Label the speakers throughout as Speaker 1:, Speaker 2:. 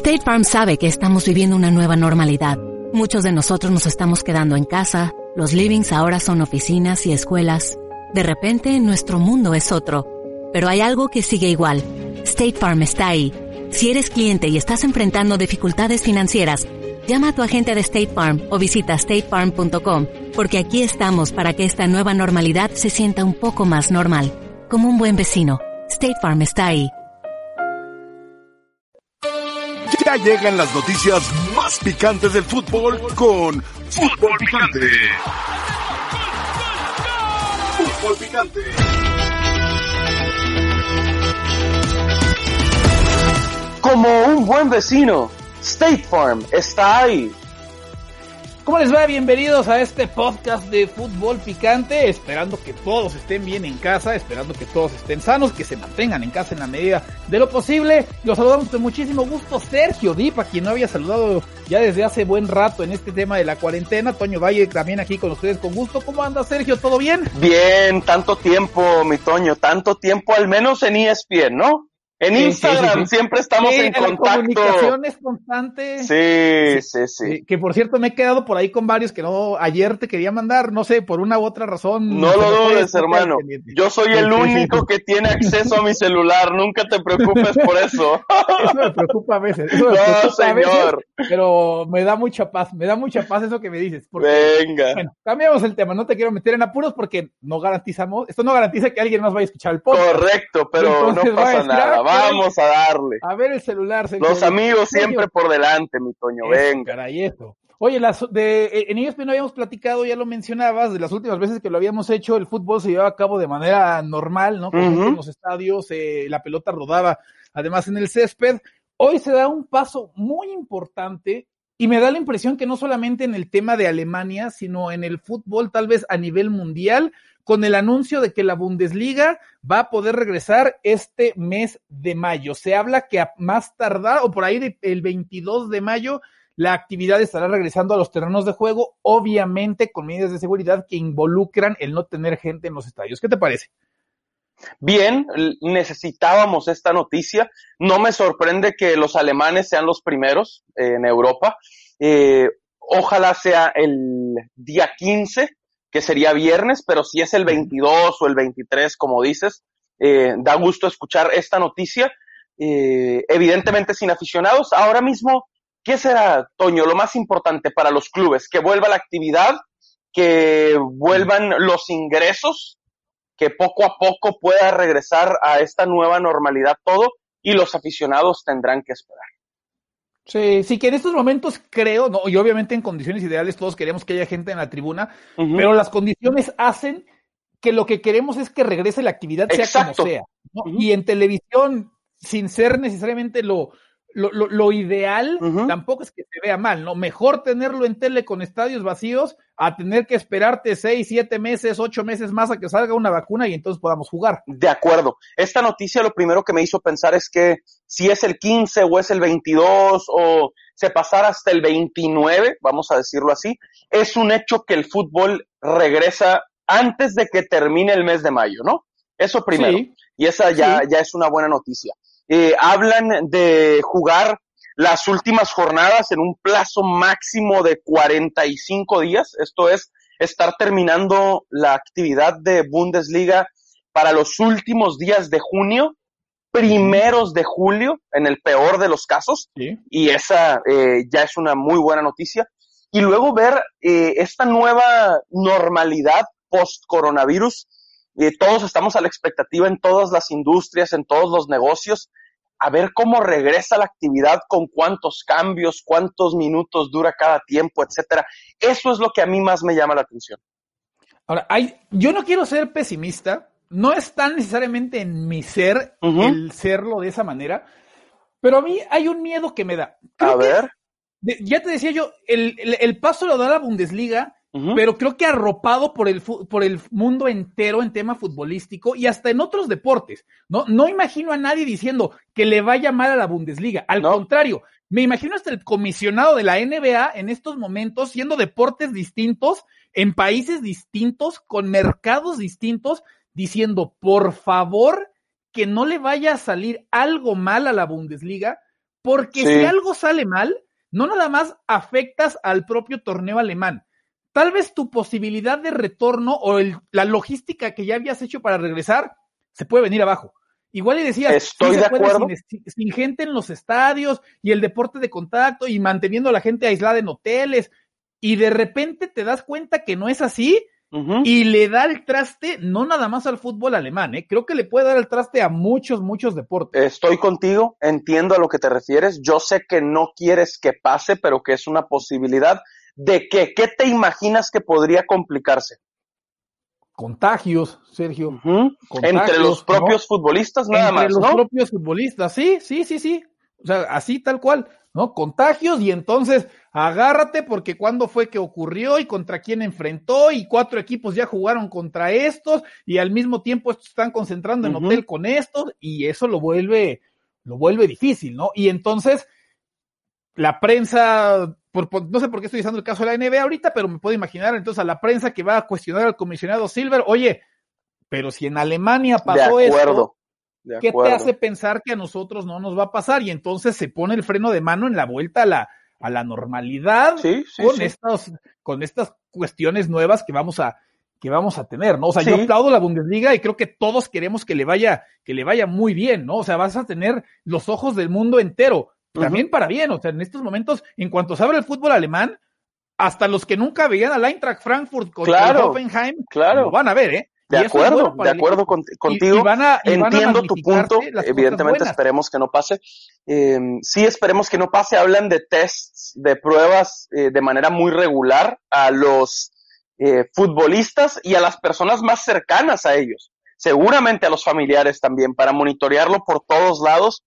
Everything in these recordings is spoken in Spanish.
Speaker 1: State Farm sabe que estamos viviendo una nueva normalidad. Muchos de nosotros nos estamos quedando en casa, los livings ahora son oficinas y escuelas. De repente, nuestro mundo es otro. Pero hay algo que sigue igual. State Farm está ahí. Si eres cliente y estás enfrentando dificultades financieras, llama a tu agente de State Farm o visita statefarm.com, porque aquí estamos para que esta nueva normalidad se sienta un poco más normal. Como un buen vecino, State Farm está ahí.
Speaker 2: Ya llegan las noticias más picantes del fútbol con Fútbol Picante. Fútbol Picante.
Speaker 3: Como un buen vecino, State Farm está ahí.
Speaker 4: ¿Cómo les va? Bienvenidos a este podcast de Fútbol Picante, esperando que todos estén bien en casa, esperando que todos estén sanos, que se mantengan en casa en la medida de lo posible. Los saludamos con muchísimo gusto, Sergio Dip, a quien no había saludado ya desde hace buen rato en este tema de la cuarentena. Toño Valle también aquí con ustedes con gusto. ¿Cómo anda, Sergio? ¿Todo bien?
Speaker 3: Bien, tanto tiempo, mi Toño, tanto tiempo, al menos en ESPN, ¿no? En Instagram sí. Siempre estamos en contacto.
Speaker 4: La comunicación es constante.
Speaker 3: Sí.
Speaker 4: Que por cierto me he quedado por ahí con varios que no, ayer te quería mandar, no sé, por una u otra razón.
Speaker 3: No lo dudes, hermano. Yo soy el único que tiene acceso a mi celular, nunca te preocupes por eso.
Speaker 4: Eso me preocupa a veces.
Speaker 3: Señor.
Speaker 4: Pero me da mucha paz eso que me dices. Porque,
Speaker 3: venga.
Speaker 4: Bueno, cambiamos el tema, no te quiero meter en apuros porque esto no garantiza que alguien más vaya a escuchar el podcast.
Speaker 3: Correcto, pero entonces, no pasa nada. Vamos a darle.
Speaker 4: A ver el celular.
Speaker 3: Los amigos siempre por delante, mi Toño, venga.
Speaker 4: Caray, eso. Oye, en ESPN no habíamos platicado, ya lo mencionabas, de las últimas veces que lo habíamos hecho, el fútbol se llevaba a cabo de manera normal, ¿no? En los estadios, la pelota rodaba, además en el césped. Hoy se da un paso muy importante y me da la impresión que no solamente en el tema de Alemania, sino en el fútbol tal vez a nivel mundial, con el anuncio de que la Bundesliga va a poder regresar este mes de mayo. Se habla que a más tardar, o por ahí el 22 de mayo, la actividad estará regresando a los terrenos de juego, obviamente con medidas de seguridad que involucran el no tener gente en los estadios. ¿Qué te parece?
Speaker 3: Bien, necesitábamos esta noticia. No me sorprende que los alemanes sean los primeros en Europa. Ojalá sea el día 15, que sería viernes, pero si es el 22 o el 23, como dices, da gusto escuchar esta noticia. Evidentemente sin aficionados. Ahora mismo, ¿qué será, Toño, lo más importante para los clubes? Que vuelva la actividad, que vuelvan los ingresos, que poco a poco pueda regresar a esta nueva normalidad todo, y los aficionados tendrán que esperar.
Speaker 4: Sí, que en estos momentos creo, no, y obviamente en condiciones ideales todos queremos que haya gente en la tribuna, pero las condiciones hacen que lo que queremos es que regrese la actividad, sea
Speaker 3: Exacto.
Speaker 4: como sea, ¿no? Y en televisión, sin ser necesariamente lo ideal, tampoco es que se vea mal, ¿no? Mejor tenerlo en tele con estadios vacíos a tener que esperarte 6, 7 meses, 8 meses más a que salga una vacuna y entonces podamos jugar.
Speaker 3: De acuerdo. Esta noticia lo primero que me hizo pensar es que si es el 15 o es el 22 o se pasara hasta el 29, vamos a decirlo así, es un hecho que el fútbol regresa antes de que termine el mes de mayo, ¿no? Eso primero. Sí. Y esa ya es una buena noticia. Hablan de jugar las últimas jornadas en un plazo máximo de 45 días. Esto es estar terminando la actividad de Bundesliga para los últimos días de junio, primeros de julio, en el peor de los casos. Sí. Y esa ya es una muy buena noticia. Y luego ver esta nueva normalidad post-coronavirus. Todos estamos a la expectativa en todas las industrias, en todos los negocios, a ver cómo regresa la actividad, con cuántos cambios, cuántos minutos dura cada tiempo, etcétera. Eso es lo que a mí más me llama la atención.
Speaker 4: Ahora, yo no quiero ser pesimista, no está necesariamente en mi ser el serlo de esa manera, pero a mí hay un miedo que me da.
Speaker 3: A ver.
Speaker 4: Ya te decía yo, el paso lo da la Bundesliga, pero creo que arropado por el mundo entero en tema futbolístico y hasta en otros deportes. No imagino a nadie diciendo que le vaya mal a la Bundesliga. Al contrario, me imagino hasta el comisionado de la NBA en estos momentos siendo deportes distintos, en países distintos, con mercados distintos, diciendo, por favor, que no le vaya a salir algo mal a la Bundesliga, Porque si algo sale mal, no nada más afectas al propio torneo alemán. Tal vez tu posibilidad de retorno o la logística que ya habías hecho para regresar se puede venir abajo. Igual y decías,
Speaker 3: estoy de acuerdo.
Speaker 4: Sin gente en los estadios y el deporte de contacto y manteniendo a la gente aislada en hoteles, y de repente te das cuenta que no es así, y le da el traste no nada más al fútbol alemán, creo que le puede dar el traste a muchos deportes.
Speaker 3: Estoy contigo, entiendo a lo que te refieres, yo sé que no quieres que pase, pero que es una posibilidad. ¿De qué? ¿Qué te imaginas que podría complicarse?
Speaker 4: Contagios, Sergio.
Speaker 3: Contagios, entre los propios futbolistas, nada más, ¿no?
Speaker 4: Entre los propios futbolistas, sí. O sea, así tal cual, ¿no? Contagios, y entonces agárrate porque cuándo fue que ocurrió y contra quién enfrentó, y 4 equipos ya jugaron contra estos y al mismo tiempo estos están concentrando en hotel con estos, y eso lo vuelve difícil, ¿no? Y entonces la prensa, no sé por qué estoy usando el caso de la NBA ahorita, pero me puedo imaginar entonces a la prensa que va a cuestionar al comisionado Silver, oye, pero si en Alemania pasó esto, ¿qué te hace pensar que a nosotros no nos va a pasar? Y entonces se pone el freno de mano en la vuelta a la normalidad con estas cuestiones nuevas que vamos a tener, ¿no? O sea, yo aplaudo la Bundesliga y creo que todos queremos que le vaya muy bien, ¿no? O sea, vas a tener los ojos del mundo entero, también para bien. O sea, en estos momentos, en cuanto se abre el fútbol alemán, hasta los que nunca veían al Eintracht Frankfurt contra el Hoffenheim, lo van a ver,
Speaker 3: De acuerdo contigo. Entiendo tu punto. Evidentemente esperemos que no pase. Sí, esperemos que no pase. Hablan de tests, de pruebas de manera muy regular a los futbolistas y a las personas más cercanas a ellos. Seguramente a los familiares también, para monitorearlo por todos lados.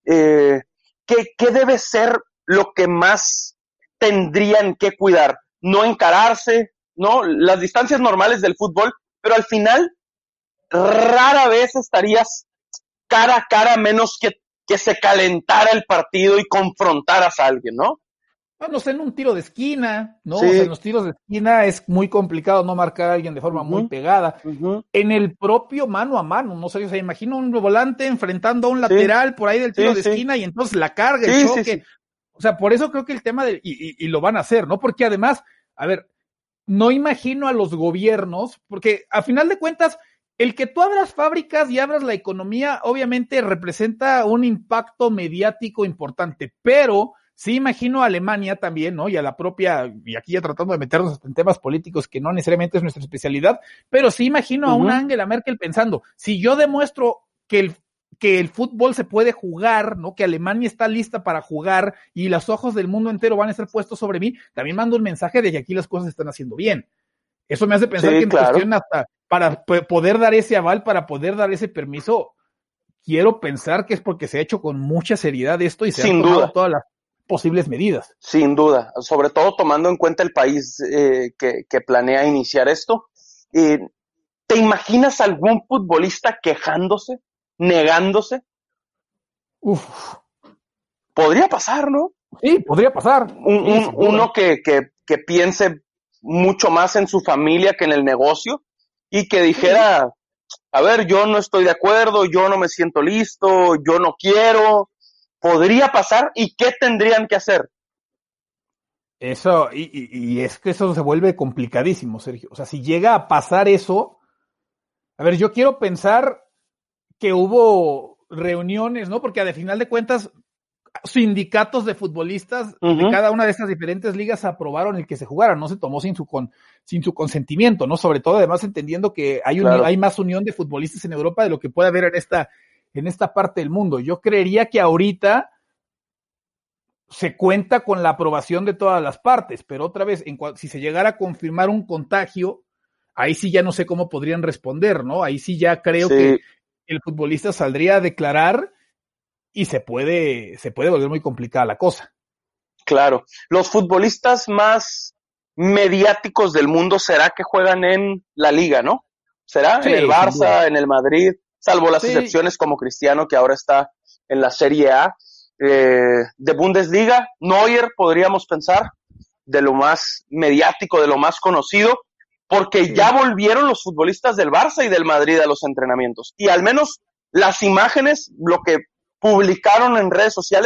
Speaker 3: ¿Qué debe ser lo que más tendrían que cuidar? No encararse, ¿no? Las distancias normales del fútbol, pero al final rara vez estarías cara a cara, menos que se calentara el partido y confrontaras a alguien, ¿no?
Speaker 4: No sé, en un tiro de esquina, ¿no? Sí. O sea, en los tiros de esquina es muy complicado no marcar a alguien de forma muy pegada. En el propio mano a mano, no sé, o sea, imagino un volante enfrentando a un lateral por ahí del tiro de esquina y entonces la carga, el choque. O sea, por eso creo que el tema y lo van a hacer, ¿no? Porque además, a ver, no imagino a los gobiernos, porque a final de cuentas, el que tú abras fábricas y abras la economía, obviamente representa un impacto mediático importante, pero sí imagino a Alemania también, ¿no? Y a la propia, y aquí ya tratando de meternos en temas políticos que no necesariamente es nuestra especialidad, pero sí imagino a una Angela Merkel pensando, si yo demuestro que el fútbol se puede jugar, ¿no? Que Alemania está lista para jugar y los ojos del mundo entero van a estar puestos sobre mí, también mando un mensaje de que aquí las cosas se están haciendo bien. Eso me hace pensar que en cuestión hasta para poder dar ese aval, para poder dar ese permiso, quiero pensar que es porque se ha hecho con mucha seriedad esto y se han tomado todas las posibles medidas.
Speaker 3: Sin duda, sobre todo tomando en cuenta el país que planea iniciar esto. ¿Te imaginas algún futbolista quejándose, negándose? Podría pasar, ¿no?
Speaker 4: Sí, podría pasar.
Speaker 3: Uno que piense mucho más en su familia que en el negocio y que dijera, a ver, yo no estoy de acuerdo, yo no me siento listo, yo no quiero. Podría pasar, ¿y qué tendrían que hacer?
Speaker 4: Eso, y es que eso se vuelve complicadísimo, Sergio. O sea, si llega a pasar eso, a ver, yo quiero pensar que hubo reuniones, ¿no? Porque al final de cuentas, sindicatos de futbolistas de cada una de estas diferentes ligas aprobaron el que se jugara, no se tomó sin su consentimiento, ¿no? Sobre todo, además, entendiendo que hay más unión de futbolistas en Europa de lo que puede haber en esta parte del mundo. Yo creería que ahorita se cuenta con la aprobación de todas las partes, pero otra vez, si se llegara a confirmar un contagio, ahí sí ya no sé cómo podrían responder, ¿no? Ahí sí ya creo que el futbolista saldría a declarar y se puede volver muy complicada la cosa.
Speaker 3: Claro. Los futbolistas más mediáticos del mundo, ¿será que juegan en la Liga, no? ¿Será? Sí, en el Barça, en el Madrid, salvo las excepciones como Cristiano, que ahora está en la Serie A. De Bundesliga, Neuer, podríamos pensar, de lo más mediático, de lo más conocido, porque ya volvieron los futbolistas del Barça y del Madrid a los entrenamientos. Y al menos las imágenes, lo que publicaron en redes sociales,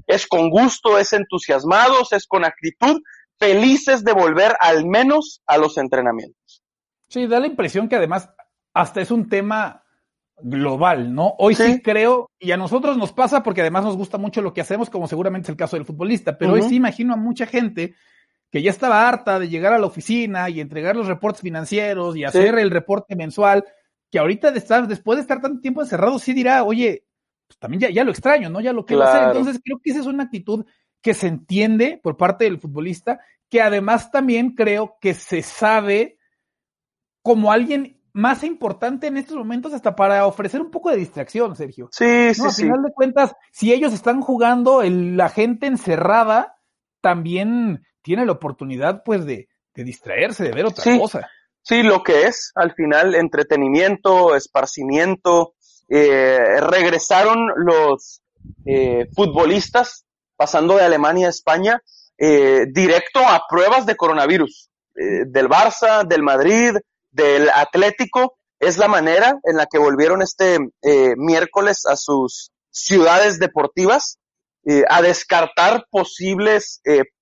Speaker 3: es con gusto, es entusiasmados, es con actitud, felices de volver al menos a los entrenamientos.
Speaker 4: Sí, da la impresión que además hasta es un tema global, ¿no? Hoy sí creo, y a nosotros nos pasa porque además nos gusta mucho lo que hacemos, como seguramente es el caso del futbolista, pero hoy sí imagino a mucha gente que ya estaba harta de llegar a la oficina y entregar los reportes financieros y hacer el reporte mensual, que ahorita después de estar tanto tiempo encerrado, sí dirá, oye, pues también ya lo extraño, ¿no? Ya lo quiero hacer. Entonces creo que esa es una actitud que se entiende por parte del futbolista, que además también creo que se sabe como alguien más importante en estos momentos hasta para ofrecer un poco de distracción, Sergio.
Speaker 3: Sí,
Speaker 4: ¿no? Al final de cuentas, si ellos están jugando, la gente encerrada también tiene la oportunidad, pues, de distraerse, de ver otra cosa.
Speaker 3: Sí, lo que es, al final, entretenimiento, esparcimiento. Regresaron los futbolistas, pasando de Alemania a España, directo a pruebas de coronavirus. Del Barça, del Madrid, del Atlético. Es la manera en la que volvieron este miércoles a sus ciudades deportivas a descartar posibles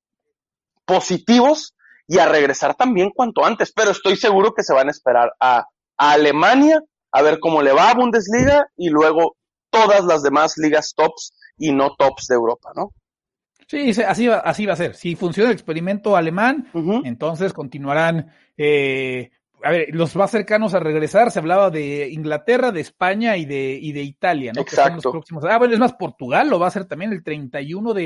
Speaker 3: positivos y a regresar también cuanto antes, pero estoy seguro que se van a esperar a Alemania a ver cómo le va a Bundesliga y luego todas las demás ligas tops y no tops de Europa, ¿no?
Speaker 4: Sí, así va a ser. Si funciona el experimento alemán, entonces continuarán los más cercanos a regresar, se hablaba de Inglaterra, de España y de Italia, ¿no?
Speaker 3: Exacto.
Speaker 4: Que son los próximos. Bueno, es más, Portugal lo va a hacer también el 30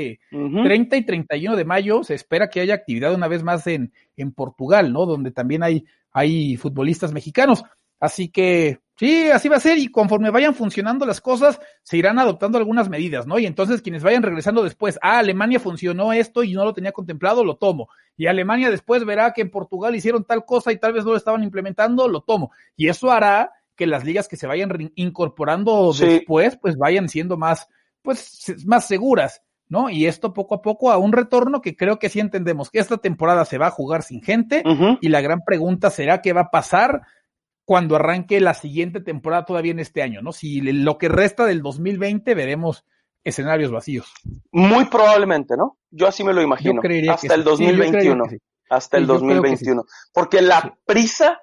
Speaker 4: y 31 de mayo, se espera que haya actividad una vez más en Portugal, ¿no? Donde también hay futbolistas mexicanos. Así que, sí, así va a ser, y conforme vayan funcionando las cosas, se irán adoptando algunas medidas, ¿no? Y entonces quienes vayan regresando después, Alemania funcionó esto y no lo tenía contemplado, lo tomo. Y Alemania después verá que en Portugal hicieron tal cosa y tal vez no lo estaban implementando, lo tomo. Y eso hará que las ligas que se vayan incorporando después, pues vayan siendo más seguras, ¿no? Y esto poco a poco a un retorno que creo que sí entendemos que esta temporada se va a jugar sin gente, y la gran pregunta será qué va a pasar cuando arranque la siguiente temporada todavía en este año, ¿no? Si lo que resta del 2020 veremos escenarios vacíos.
Speaker 3: Muy probablemente, ¿no? Yo así me lo imagino. Hasta el 2021. Hasta el 2021. Porque la prisa,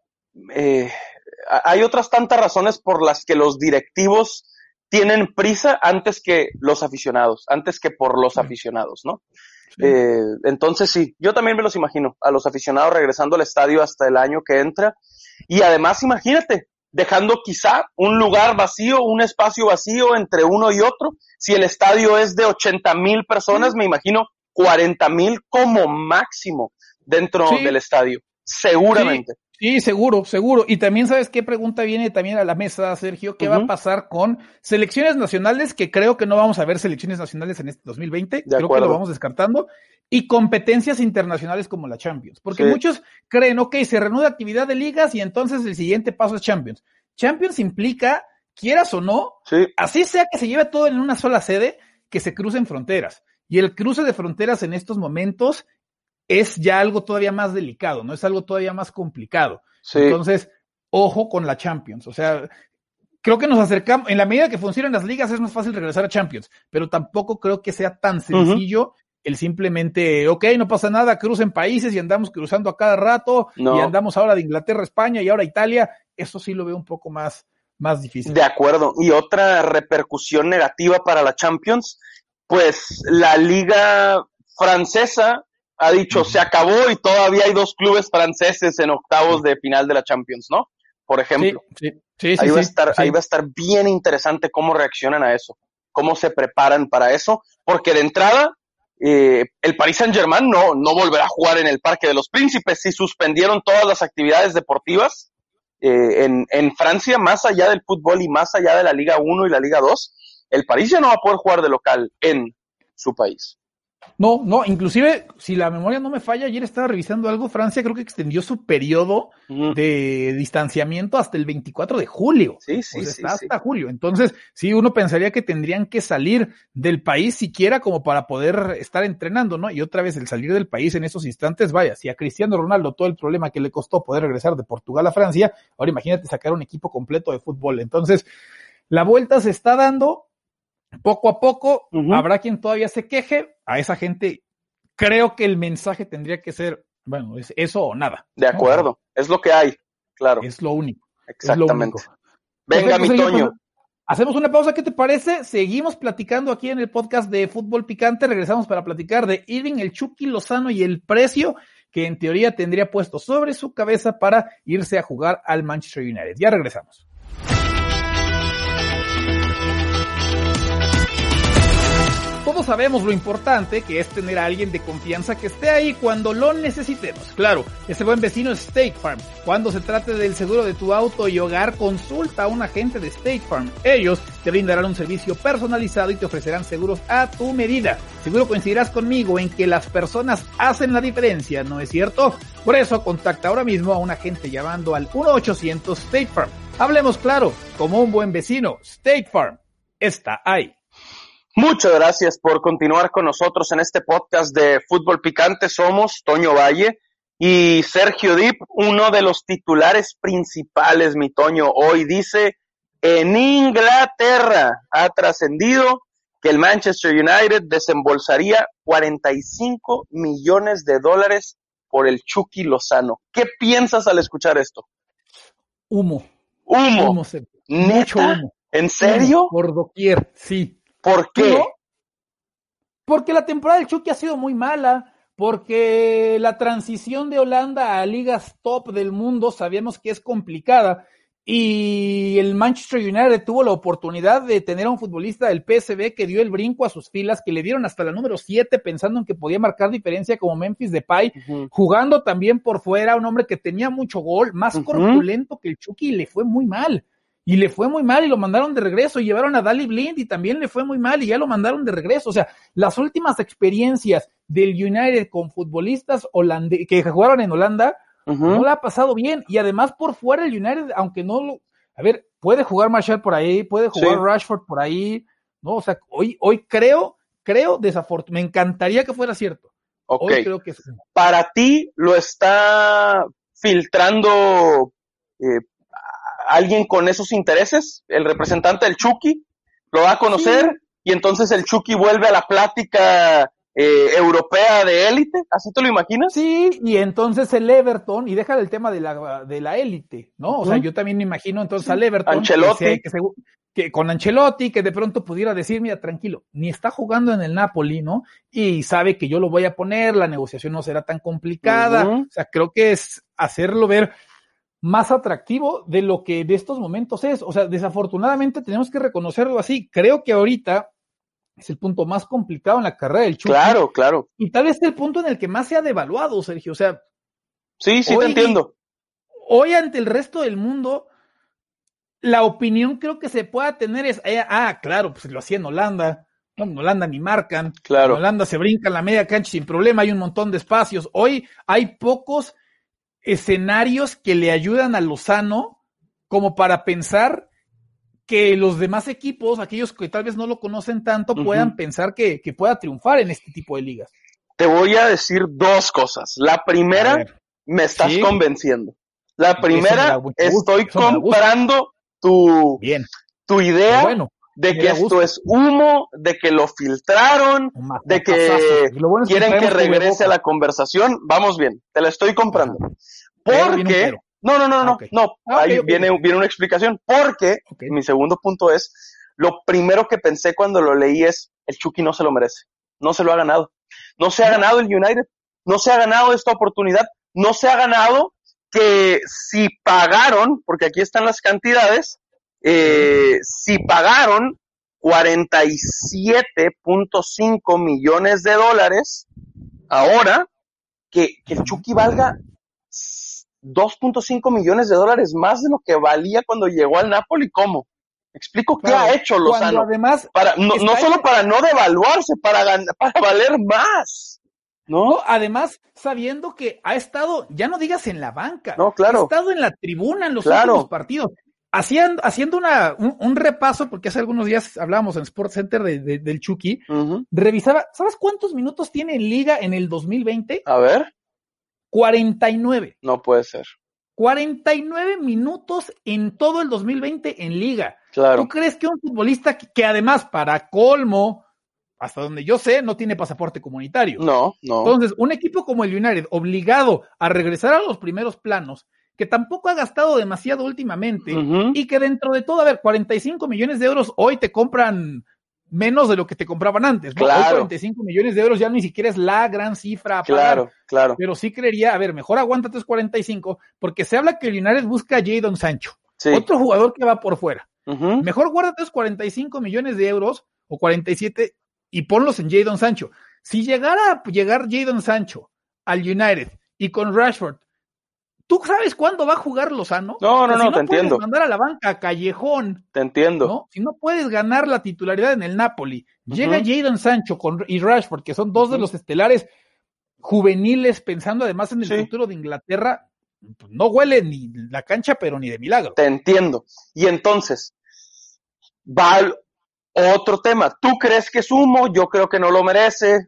Speaker 3: hay otras tantas razones por las que los directivos tienen prisa antes que los aficionados, antes que por los aficionados, ¿no? Sí. Entonces sí, yo también me los imagino, a los aficionados regresando al estadio hasta el año que entra. Y además, imagínate, dejando quizá un lugar vacío, un espacio vacío entre uno y otro. Si el estadio es de 80,000 personas, me imagino 40,000 como máximo dentro del estadio, seguramente.
Speaker 4: Sí, seguro. Y también, ¿sabes qué pregunta viene también a la mesa, Sergio? ¿Qué va a pasar con selecciones nacionales? Que creo que no vamos a ver selecciones nacionales en este 2020. Creo que lo vamos descartando. Y competencias internacionales como la Champions. Porque muchos creen, se reanuda actividad de ligas y entonces el siguiente paso es Champions. Champions implica, quieras o no, así sea que se lleve todo en una sola sede, que se crucen fronteras. Y el cruce de fronteras en estos momentos es ya algo todavía más delicado, ¿no? Es algo todavía más complicado. Entonces, ojo con la Champions. O sea, creo que nos acercamos, en la medida que funcionan las ligas es más fácil regresar a Champions, pero tampoco creo que sea tan sencillo el simplemente, no pasa nada, crucen países y andamos cruzando a cada rato, y andamos ahora de Inglaterra a España y ahora a Italia. Eso sí lo veo un poco más difícil.
Speaker 3: De acuerdo. Y otra repercusión negativa para la Champions, pues la liga francesa ha dicho, se acabó y todavía hay 2 clubes franceses en octavos de final de la Champions, ¿no? Por ejemplo. Ahí va a estar bien interesante cómo reaccionan a eso, cómo se preparan para eso, porque de entrada, el Paris Saint-Germain no volverá a jugar en el Parque de los Príncipes. Si suspendieron todas las actividades deportivas en Francia, más allá del fútbol y más allá de la Liga 1 y la Liga 2, el París ya no va a poder jugar de local en su país.
Speaker 4: No, inclusive, si la memoria no me falla, ayer estaba revisando algo, Francia creo que extendió su periodo de distanciamiento hasta el 24 de julio. Hasta julio. Entonces, sí, uno pensaría que tendrían que salir del país siquiera como para poder estar entrenando, ¿no? Y otra vez, el salir del país en esos instantes, vaya, si a Cristiano Ronaldo todo el problema que le costó poder regresar de Portugal a Francia, ahora imagínate sacar un equipo completo de fútbol. Entonces, la vuelta se está dando. poco a poco, habrá quien todavía se queje. A esa gente creo que el mensaje tendría que ser, bueno, es eso o nada.
Speaker 3: De acuerdo, ¿no? Es lo que hay, claro.
Speaker 4: Es lo único.
Speaker 3: Exactamente.
Speaker 4: Es lo único.
Speaker 3: Venga, mi Toño.
Speaker 4: Pues, hacemos una pausa, ¿qué te parece? Seguimos platicando aquí en el podcast de Fútbol Picante. Regresamos para platicar de Irving, el Chucky Lozano y el precio que en teoría tendría puesto sobre su cabeza para irse a jugar al Manchester United. Ya regresamos. Todos sabemos lo importante que es tener a alguien de confianza que esté ahí cuando lo necesitemos. Claro, ese buen vecino es State Farm. Cuando se trate del seguro de tu auto y hogar, consulta a un agente de State Farm. Ellos te brindarán un servicio personalizado y te ofrecerán seguros a tu medida. Seguro coincidirás conmigo en que las personas hacen la diferencia, ¿no es cierto? Por eso, contacta ahora mismo a un agente llamando al 1-800 State Farm. Hablemos claro, como un buen vecino, State Farm está ahí.
Speaker 3: Muchas gracias por continuar con nosotros en este podcast de Fútbol Picante. Somos Toño Valle y Sergio Dip, uno de los titulares principales, mi Toño. Hoy dice, en Inglaterra ha trascendido que el Manchester United desembolsaría $45 millones por el Chucky Lozano. ¿Qué piensas al escuchar esto?
Speaker 4: Humo.
Speaker 3: Mucho humo. ¿En serio?
Speaker 4: Por doquier, sí.
Speaker 3: ¿Por qué?
Speaker 4: ¿No? Porque la temporada del Chucky ha sido muy mala, porque la transición de Holanda a ligas top del mundo sabíamos que es complicada, y el Manchester United tuvo la oportunidad de tener a un futbolista del PSV que dio el brinco a sus filas, que le dieron hasta la número 7 pensando en que podía marcar diferencia como Memphis Depay, jugando también por fuera, un hombre que tenía mucho gol, más corpulento que el Chucky, y le fue muy mal. Y le fue muy mal y lo mandaron de regreso, y llevaron a Daley Blind y también le fue muy mal y ya lo mandaron de regreso. O sea, las últimas experiencias del United con futbolistas que jugaron en Holanda, no la ha pasado bien. Y además por fuera el United, aunque no lo... A ver, puede jugar Martial por ahí, puede jugar Rashford por ahí, ¿no? O sea, hoy creo, desafortunadamente, me encantaría que fuera cierto.
Speaker 3: Okay.
Speaker 4: Hoy creo que sí.
Speaker 3: Para ti lo está filtrando... alguien con esos intereses, el representante del Chucky, lo va a conocer y entonces el Chucky vuelve a la plática europea de élite, ¿así te lo imaginas?
Speaker 4: Sí, y entonces el Everton, y deja el tema de la élite, ¿no? O sea, yo también me imagino entonces al Everton,
Speaker 3: Ancelotti.
Speaker 4: Que con Ancelotti, que de pronto pudiera decir, mira, tranquilo, ni está jugando en el Napoli, ¿no? Y sabe que yo lo voy a poner, la negociación no será tan complicada, o sea, creo que es hacerlo ver más atractivo de lo que de estos momentos es. O sea, desafortunadamente tenemos que reconocerlo así. Creo que ahorita es el punto más complicado en la carrera del Chucky.
Speaker 3: Claro.
Speaker 4: Y tal vez es el punto en el que más se ha devaluado, Sergio. O sea,
Speaker 3: sí, te entiendo.
Speaker 4: Hoy ante el resto del mundo, la opinión creo que se pueda tener es, claro, pues lo hacía en Holanda. No, en Holanda ni marcan.
Speaker 3: Claro.
Speaker 4: En Holanda se brinca en la media cancha sin problema, hay un montón de espacios. Hoy hay pocos escenarios que le ayudan a Lozano como para pensar que los demás equipos, aquellos que tal vez no lo conocen tanto, puedan pensar que pueda triunfar en este tipo de ligas.
Speaker 3: Te voy a decir dos cosas. La primera, me estás convenciendo. La primera, estoy comprando tu idea de que esto es humo, de que lo filtraron, de que quieren que regrese a la conversación. Vamos bien, te la estoy comprando. Porque, ahí viene una explicación. Porque mi segundo punto es, lo primero que pensé cuando lo leí es, el Chucky no se lo merece, no se lo ha ganado. No se ha ganado el United, no se ha ganado esta oportunidad, no se ha ganado que si pagaron, porque aquí están las cantidades, si pagaron $47.5 millones, ahora que el Chucky valga $2.5 millones más de lo que valía cuando llegó al Napoli. ¿Cómo? Explico qué ha hecho Lozano.
Speaker 4: Además,
Speaker 3: no solo para no devaluarse, para valer más. ¿No?
Speaker 4: Además, sabiendo que ha estado, ya no digas en la banca,
Speaker 3: claro.
Speaker 4: Ha estado en la tribuna en los últimos partidos, haciendo un repaso, porque hace algunos días hablábamos en Sports Center del Chucky, revisaba, ¿sabes cuántos minutos tiene en liga en el 2020?
Speaker 3: A ver.
Speaker 4: 49.
Speaker 3: No puede ser.
Speaker 4: 49 minutos en todo el 2020 en liga.
Speaker 3: Claro.
Speaker 4: ¿Tú crees que un futbolista que además, para colmo, hasta donde yo sé, no tiene pasaporte comunitario?
Speaker 3: No.
Speaker 4: Entonces, un equipo como el United, obligado a regresar a los primeros planos, que tampoco ha gastado demasiado últimamente, y que dentro de todo, 45 millones de euros hoy te compran menos de lo que te compraban antes, ¿no?
Speaker 3: Claro.
Speaker 4: Hoy 45 millones de euros ya ni siquiera es la gran cifra a pagar.
Speaker 3: Claro.
Speaker 4: Pero sí creería, mejor aguántate esos 45, porque se habla que el United busca a Jadon Sancho, otro jugador que va por fuera. Mejor guárdate esos 45 millones de euros, o 47, y ponlos en Jadon Sancho. Si llegara a llegar Jadon Sancho al United, y con Rashford, ¿tú sabes cuándo va a jugar Lozano?
Speaker 3: No,
Speaker 4: si
Speaker 3: te entiendo.
Speaker 4: Puedes mandar a la banca a Callejón.
Speaker 3: Te entiendo.
Speaker 4: ¿No? Si no puedes ganar la titularidad en el Napoli, llega Jadon Sancho y Rashford, que son dos de los estelares juveniles, pensando además en el futuro de Inglaterra, pues no huele ni la cancha, pero ni de milagro.
Speaker 3: Te entiendo. Y entonces, va otro tema. ¿Tú crees que es humo? Yo creo que no lo merece.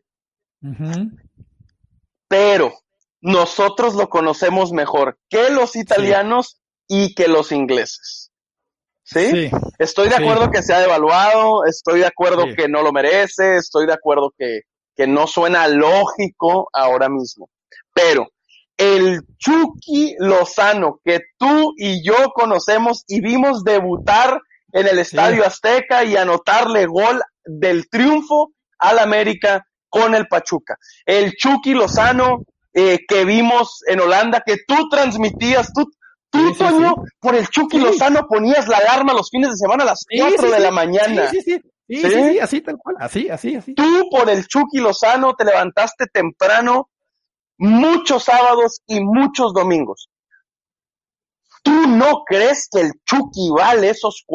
Speaker 3: Pero nosotros lo conocemos mejor que los italianos y que los ingleses. ¿Sí? Estoy de acuerdo que se ha devaluado, estoy de acuerdo que no lo merece, estoy de acuerdo que no suena lógico ahora mismo. Pero el Chucky Lozano que tú y yo conocemos y vimos debutar en el Estadio Azteca y anotarle gol del triunfo al América con el Pachuca. El Chucky Lozano que vimos en Holanda, que tú transmitías, tú Toño, por el Chucky Lozano ponías la alarma los fines de semana a las 4 de la mañana.
Speaker 4: Sí, así tal cual, así.
Speaker 3: Tú por el Chucky Lozano te levantaste temprano muchos sábados y muchos domingos. ¿Tú no crees que el Chucky vale esos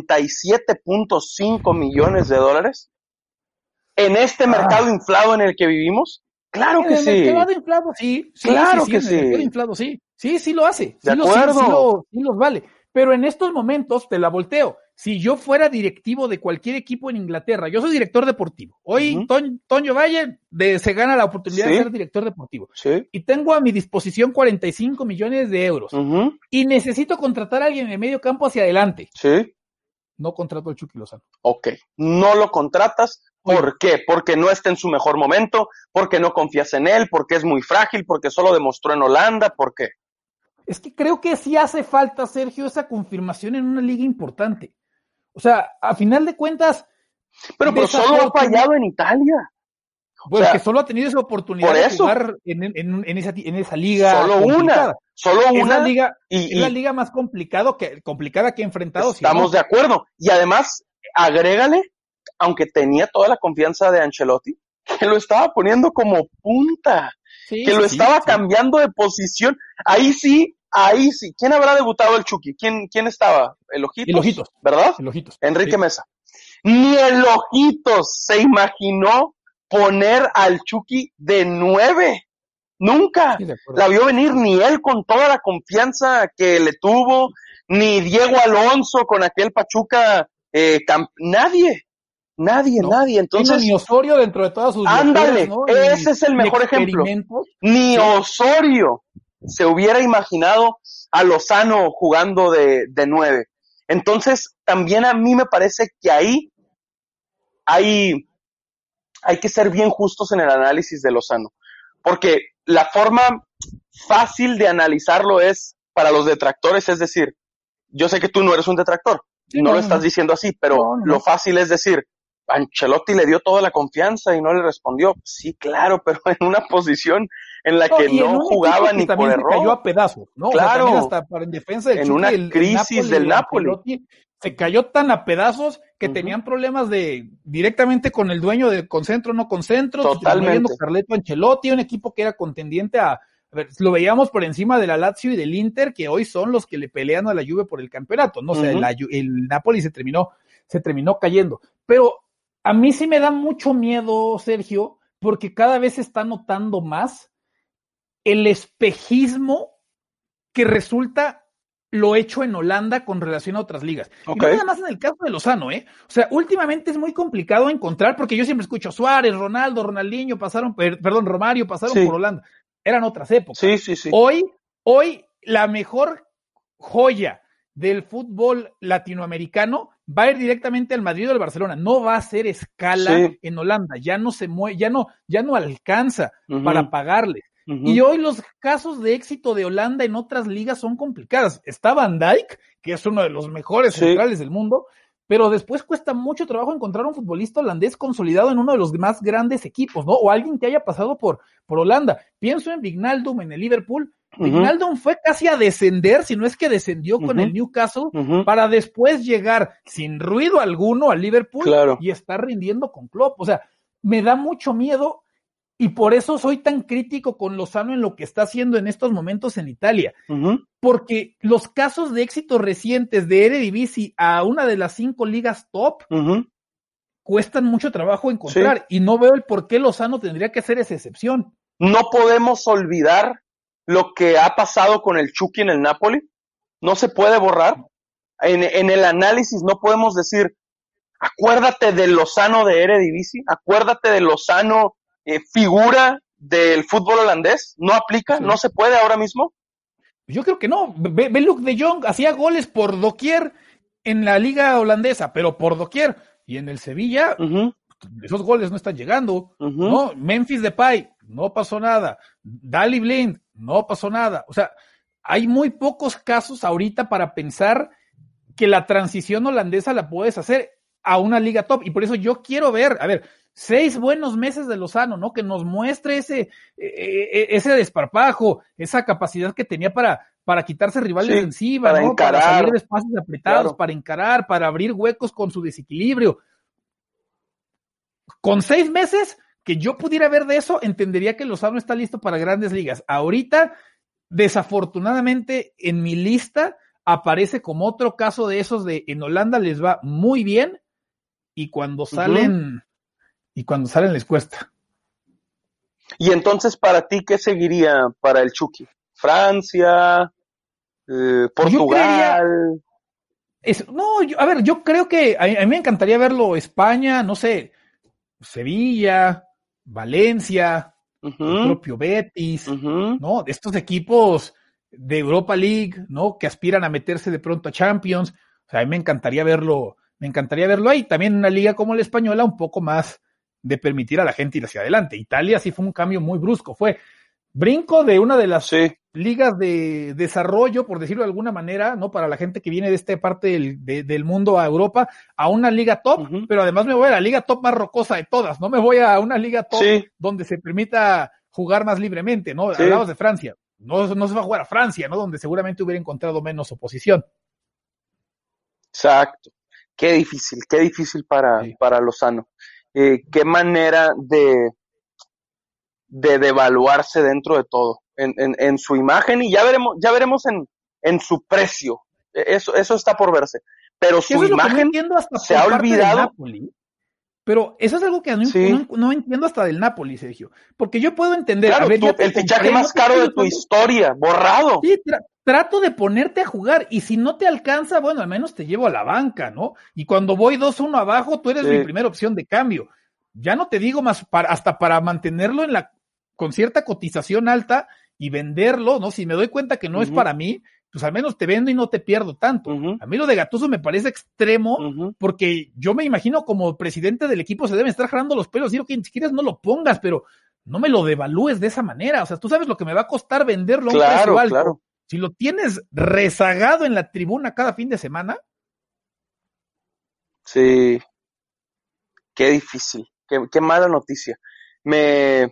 Speaker 3: 47.5 millones de dólares en este mercado inflado en el que vivimos? Claro que sí.
Speaker 4: En el mercado inflado, sí.
Speaker 3: Claro que sí.
Speaker 4: En el mercado inflado, sí. Sí lo hace.
Speaker 3: De acuerdo.
Speaker 4: Sí los vale. Pero en estos momentos te la volteo. Si yo fuera directivo de cualquier equipo en Inglaterra, yo soy director deportivo. Hoy Toño Valle se gana la oportunidad de ser director deportivo. Y tengo a mi disposición 45 millones de euros. Y necesito contratar a alguien en el medio campo hacia adelante. No contrato al Chucky Lozano.
Speaker 3: Ok. No lo contratas. ¿Por qué? Porque no está en su mejor momento, porque no confías en él, porque es muy frágil, porque solo demostró en Holanda, ¿por qué?
Speaker 4: Es que creo que sí hace falta, Sergio, esa confirmación en una liga importante. O sea, a final de cuentas...
Speaker 3: Pero solo ha fallado en Italia.
Speaker 4: Pues que solo ha tenido esa oportunidad de jugar en esa liga.
Speaker 3: Solo una.
Speaker 4: Es la liga más complicada que ha enfrentado.
Speaker 3: Estamos de acuerdo. Y además, agrégale, aunque tenía toda la confianza de Ancelotti, que lo estaba poniendo como punta, que lo estaba cambiando de posición. Ahí sí. ¿Quién habrá debutado el Chucky? ¿Quién estaba? El Ojitos, ¿verdad?
Speaker 4: El Ojitos.
Speaker 3: Enrique Mesa. Ni el Ojitos se imaginó poner al Chucky de 9. Nunca. La vio venir ni él con toda la confianza que le tuvo, ni Diego Alonso con aquel Pachuca. Nadie. Entonces,
Speaker 4: ni Osorio dentro de todas sus
Speaker 3: ándale, ¿no? Ese es el mejor ejemplo. Ni Osorio se hubiera imaginado a Lozano jugando de 9. Entonces, también a mí me parece que ahí hay que ser bien justos en el análisis de Lozano, porque la forma fácil de analizarlo es para los detractores, es decir, yo sé que tú no eres un detractor, no lo estás diciendo así, pero lo fácil es decir, Ancelotti le dio toda la confianza y no le respondió. Sí, claro, pero en una posición en la que no jugaba ni por error.
Speaker 4: Se cayó a pedazos, ¿no?
Speaker 3: Claro.
Speaker 4: O sea, hasta en defensa del
Speaker 3: en
Speaker 4: Chucky,
Speaker 3: una crisis del Napoli.
Speaker 4: Se cayó tan a pedazos que tenían problemas directamente con el dueño de concentro, no concentro.
Speaker 3: Totalmente.
Speaker 4: Carleto Ancelotti, un equipo que era contendiente a ver, lo veíamos por encima de la Lazio y del Inter, que hoy son los que le pelean a la Juve por el campeonato, ¿no? O sea, el Napoli se terminó cayendo. Pero a mí sí me da mucho miedo, Sergio, porque cada vez se está notando más el espejismo que resulta lo hecho en Holanda con relación a otras ligas. Y no nada más en el caso de Lozano, ¿eh? O sea, últimamente es muy complicado encontrar, porque yo siempre escucho Suárez, Ronaldo, Ronaldinho, Romario, pasaron por Holanda. Eran otras épocas.
Speaker 3: Sí.
Speaker 4: Hoy la mejor joya del fútbol latinoamericano va a ir directamente al Madrid o al Barcelona, no va a hacer escala en Holanda, ya no se mueve, ya no alcanza para pagarle. Y hoy los casos de éxito de Holanda en otras ligas son complicadas. Está Van Dijk, que es uno de los mejores centrales del mundo, pero después cuesta mucho trabajo encontrar un futbolista holandés consolidado en uno de los más grandes equipos, ¿no? O alguien que haya pasado por Holanda. Pienso en Wijnaldum en el Liverpool. Wijnaldum fue casi a descender, si no es que descendió con el Newcastle, para después llegar sin ruido alguno al Liverpool y estar rindiendo con Klopp. O sea, me da mucho miedo y por eso soy tan crítico con Lozano en lo que está haciendo en estos momentos en Italia. Porque los casos de éxito recientes de Eredivisie a una de las 5 ligas top cuestan mucho trabajo encontrar y no veo el por qué Lozano tendría que hacer esa excepción.
Speaker 3: No podemos olvidar lo que ha pasado con el Chucky en el Napoli. No se puede borrar. En el análisis no podemos decir, acuérdate de Lozano de Eredivisie, acuérdate de Lozano figura del fútbol holandés. No aplica, no se puede ahora mismo.
Speaker 4: Yo creo que no. Ve Luuk de Jong, hacía goles por doquier en la liga holandesa, pero por doquier. Y en el Sevilla, esos goles no están llegando. No, Memphis Depay, no pasó nada. Daley Blind, no pasó nada. O sea, hay muy pocos casos ahorita para pensar que la transición holandesa la puedes hacer a una liga top. Y por eso yo quiero ver, 6 buenos meses de Lozano, ¿no? Que nos muestre ese desparpajo, esa capacidad que tenía para quitarse rivales de encima,
Speaker 3: para
Speaker 4: ¿no?
Speaker 3: encarar,
Speaker 4: para salir de espacios apretados, para encarar, para abrir huecos con su desequilibrio. Con 6 meses que yo pudiera ver de eso, entendería que Lozano está listo para grandes ligas. Ahorita, desafortunadamente, en mi lista aparece como otro caso de esos de en Holanda les va muy bien y cuando salen les cuesta.
Speaker 3: Y entonces, para ti, ¿qué seguiría para el Chucky? ¿Francia? ¿Portugal?
Speaker 4: Yo creo que a mí me encantaría verlo España, no sé, Sevilla, Valencia, el propio Betis, ¿no? De estos equipos de Europa League, ¿no? Que aspiran a meterse de pronto a Champions. O sea, a mí me encantaría verlo ahí. También en una liga como la española, un poco más de permitir a la gente ir hacia adelante. Italia sí fue un cambio muy brusco, fue brinco de una de las ligas de desarrollo, por decirlo de alguna manera, ¿no? Para la gente que viene de esta parte del mundo a Europa, a una liga top, pero además me voy a la liga top más rocosa de todas, no me voy a una liga top donde se permita jugar más libremente, ¿no? Hablamos de Francia, no se va a jugar a Francia, ¿no? Donde seguramente hubiera encontrado menos oposición.
Speaker 3: Exacto. Qué difícil para Lozano. Qué manera de devaluarse dentro de todo, en su imagen, y ya veremos en su precio. Eso está por verse. Pero su imagen se ha olvidado.
Speaker 4: Pero eso es algo que no entiendo hasta del Napoli, Sergio. Porque yo puedo entender.
Speaker 3: Claro, el fichaje más caro de tu historia, borrado.
Speaker 4: Sí, trato de ponerte a jugar, y si no te alcanza, bueno, al menos te llevo a la banca, ¿no? Y cuando voy 2-1 abajo, tú eres mi primera opción de cambio. Ya no te digo más, hasta para mantenerlo con cierta cotización alta y venderlo, ¿no? Si me doy cuenta que no es para mí, pues al menos te vendo y no te pierdo tanto. A mí lo de Gattuso me parece extremo, porque yo me imagino como presidente del equipo se deben estar jalando los pelos, digo que si quieres no lo pongas, pero no me lo devalúes de esa manera. O sea, tú sabes lo que me va a costar venderlo a un precio alto. Claro. Si lo tienes rezagado en la tribuna cada fin de semana.
Speaker 3: Sí. Qué difícil. Qué mala noticia. De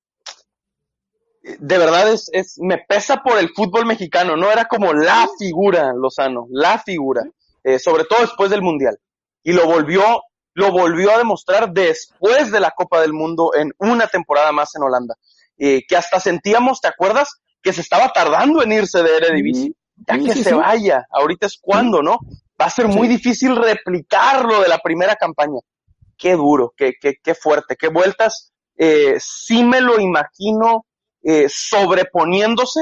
Speaker 3: verdad me pesa por el fútbol mexicano, no era como la figura Lozano, sobre todo después del Mundial, y lo volvió a demostrar después de la Copa del Mundo en una temporada más en Holanda, que hasta sentíamos, ¿te acuerdas? Que se estaba tardando en irse de Eredivisie, se vaya, ahorita es cuando, ¿no? Va a ser muy difícil replicarlo de la primera campaña. Qué duro, qué fuerte, qué vueltas, sí me lo imagino sobreponiéndose,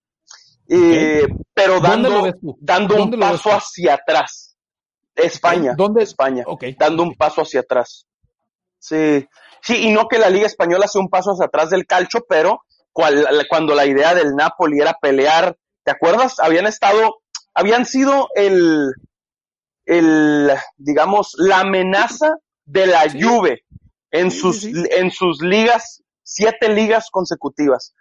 Speaker 3: pero dando un paso hacia atrás. España, dando un paso hacia atrás. Sí, y no que la Liga Española sea un paso hacia atrás del calcio, pero cuando la idea del Napoli era pelear, ¿te acuerdas? Habían sido digamos, la amenaza de la Juve en sus ligas, 7 ligas consecutivas,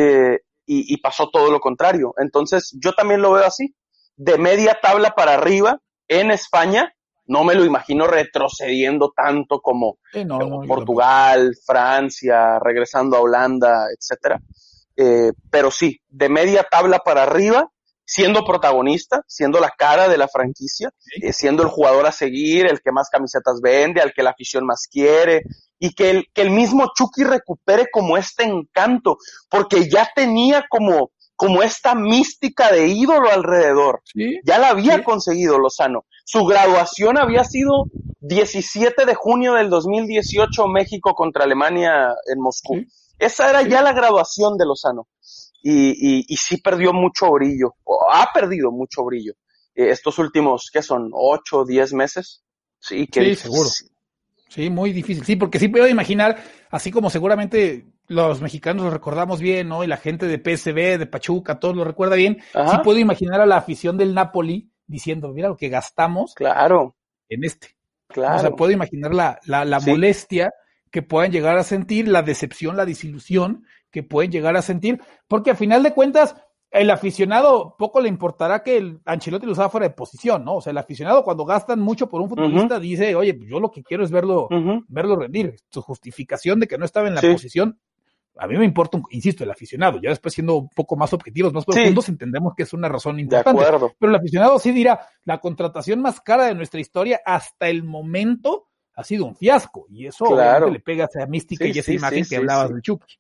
Speaker 3: y pasó todo lo contrario. Entonces yo también lo veo así, de media tabla para arriba en España. No me lo imagino retrocediendo tanto como Portugal, Francia, regresando a Holanda, etcétera. Pero sí, de media tabla para arriba, siendo protagonista, siendo la cara de la franquicia, siendo el jugador a seguir, el que más camisetas vende, al que la afición más quiere, y que el mismo Chucky recupere como este encanto, porque ya tenía como esta mística de ídolo alrededor. ¿Sí? Ya la había conseguido Lozano. Su graduación había sido 17 de junio del 2018, México contra Alemania en Moscú. ¿Sí? Esa era ya la graduación de Lozano. Y sí perdió mucho brillo, o ha perdido mucho brillo. Estos últimos, ¿qué son? 8 o 10 meses. Sí,
Speaker 4: seguro. Sí, muy difícil. Sí, porque sí puedo imaginar, así como seguramente los mexicanos lo recordamos bien, ¿no? Y la gente de PSV, de Pachuca, todos lo recuerda bien. Ajá. Sí puedo imaginar a la afición del Napoli diciendo, mira lo que gastamos en este. Claro. O sea, puedo imaginar la molestia que puedan llegar a sentir, la decepción, la desilusión que pueden llegar a sentir, porque a final de cuentas, el aficionado poco le importará que el Ancelotti lo usaba fuera de posición, ¿no? O sea, el aficionado cuando gastan mucho por un futbolista dice, oye, pues yo lo que quiero es verlo rendir. Su justificación de que no estaba en la posición, a mí me importa, insisto, el aficionado. Ya después siendo un poco más objetivos, más profundos, entendemos que es una razón importante. De acuerdo. Pero el aficionado sí dirá, la contratación más cara de nuestra historia hasta el momento ha sido un fiasco. Y eso obviamente le pega a esa mística y esa imagen que hablabas del Chucky.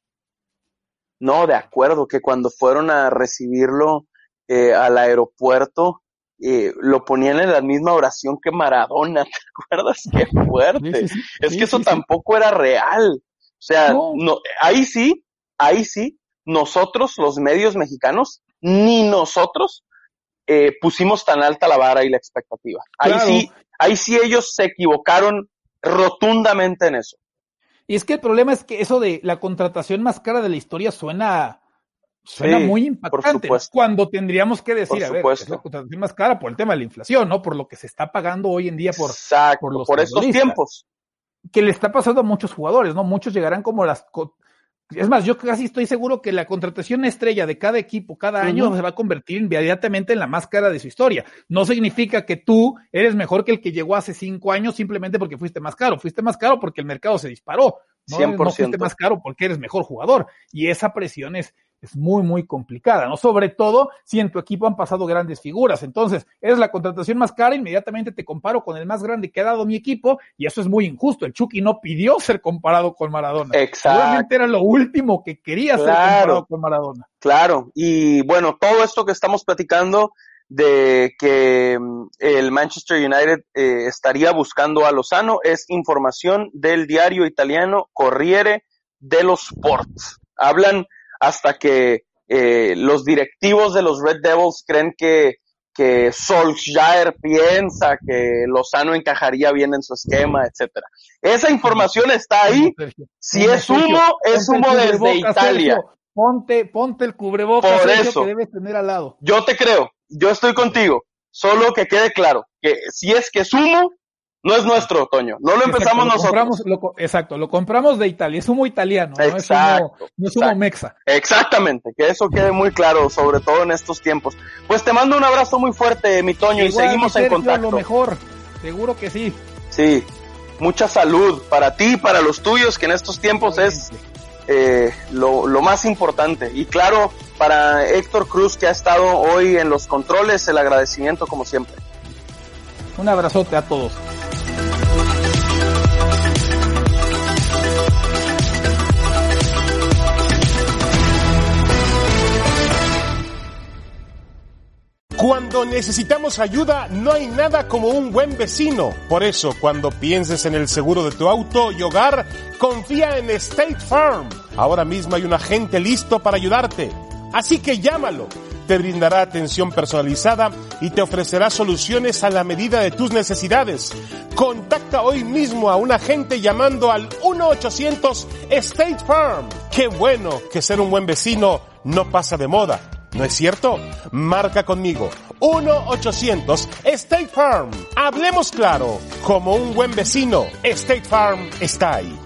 Speaker 3: No, de acuerdo, que cuando fueron a recibirlo al aeropuerto, lo ponían en la misma oración que Maradona, ¿te acuerdas? ¡Qué fuerte! Es que eso tampoco era real. O sea, no, ahí sí, nosotros, los medios mexicanos, ni nosotros pusimos tan alta la vara y la expectativa. Ahí sí ellos se equivocaron rotundamente en eso.
Speaker 4: Y es que el problema es que eso de la contratación más cara de la historia suena muy impactante, ¿no? Cuando tendríamos que decir, a ver, es la contratación más cara por el tema de la inflación, ¿no? Por lo que se está pagando hoy en día por
Speaker 3: estos tiempos.
Speaker 4: Que le está pasando a muchos jugadores, ¿no? Muchos llegarán como es más, yo casi estoy seguro que la contratación estrella de cada equipo, cada año, se va a convertir inmediatamente en la más cara de su historia. No significa que tú eres mejor que el que llegó hace 5 años simplemente porque fuiste más caro. Fuiste más caro porque el mercado se disparó. No,
Speaker 3: 100%.
Speaker 4: No fuiste más caro porque eres mejor jugador. Y esa presión es muy, muy complicada, ¿no? Sobre todo si en tu equipo han pasado grandes figuras. Entonces, eres la contratación más cara, inmediatamente te comparo con el más grande que ha dado mi equipo, y eso es muy injusto. El Chucky no pidió ser comparado con Maradona.
Speaker 3: Exacto.
Speaker 4: Seguramente era lo último que quería ser comparado con Maradona.
Speaker 3: Claro, y bueno, todo esto que estamos platicando de que el Manchester United estaría buscando a Lozano es información del diario italiano Corriere dello Sport. Hablan hasta que los directivos de los Red Devils creen que Solskjaer piensa que Lozano encajaría bien en su esquema, etcétera. Esa información está ahí. Si es humo, es humo desde Italia.
Speaker 4: Ponte el cubrebocas,
Speaker 3: por eso
Speaker 4: que debes tener al lado.
Speaker 3: Yo te creo, yo estoy contigo. Solo que quede claro que si es que es humo, no es nuestro, Toño. No lo empezamos nosotros.
Speaker 4: Lo compramos de Italia. Es humo italiano,
Speaker 3: exacto,
Speaker 4: no es humo mexa.
Speaker 3: Exactamente, que eso quede muy claro, sobre todo en estos tiempos. Pues te mando un abrazo muy fuerte, mi Toño, y seguimos en contacto.
Speaker 4: Lo mejor, seguro que sí.
Speaker 3: Sí, mucha salud para ti y para los tuyos, que en estos tiempos es lo más importante. Y claro, para Héctor Cruz, que ha estado hoy en los controles, el agradecimiento como siempre.
Speaker 4: Un abrazote a todos.
Speaker 5: Cuando necesitamos ayuda, no hay nada como un buen vecino. Por eso, cuando pienses en el seguro de tu auto y hogar, confía en State Farm. Ahora mismo hay un agente listo para ayudarte. Así que llámalo. Te brindará atención personalizada y te ofrecerá soluciones a la medida de tus necesidades. Contacta hoy mismo a un agente llamando al 1-800-STATE FARM. ¡Qué bueno que ser un buen vecino no pasa de moda! ¿No es cierto? Marca conmigo 1-800 State Farm. Hablemos claro, como un buen vecino, State Farm está ahí.